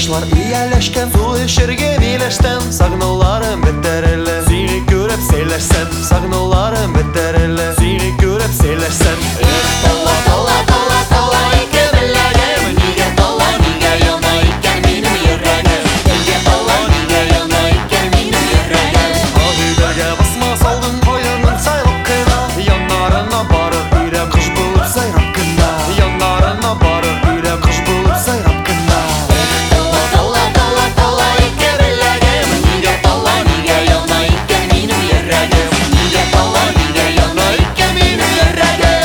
Кошлар ияләшкән, су эшергә миләштән, сагынуларым бетәр әле. Сине күреп сөйләшсәм, сагынуларым бетәр әле. Сине күреп сөйләшсәм, Тала, тала, тала, тала, ике беләгем. Нигә тала, нигә яна икән минем йөрәгем? Нигә тала, нигә яна икән минем йөрәгем? Агыйдәргә басма салдың каянның сайлап кына, яннарына барып ирә кыш булып сайрап кына, яннарына барып ирә кыш булып сайрап кына. Тала, тала, тала, тала, ике беләгем. Нигә тала, нигә яна икән минем йөрәгем? Нигә тала, нигә яна икән минем йөрәгем?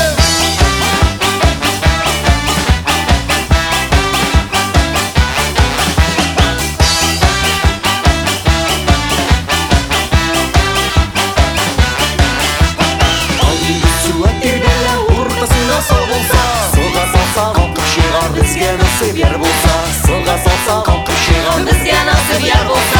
Суга тиргәлә уртасына сал булса, суга салса калкып чыгар, безгә насыйп яр булса, суга салса калкып чыгар. Безгә насыйп яр булса.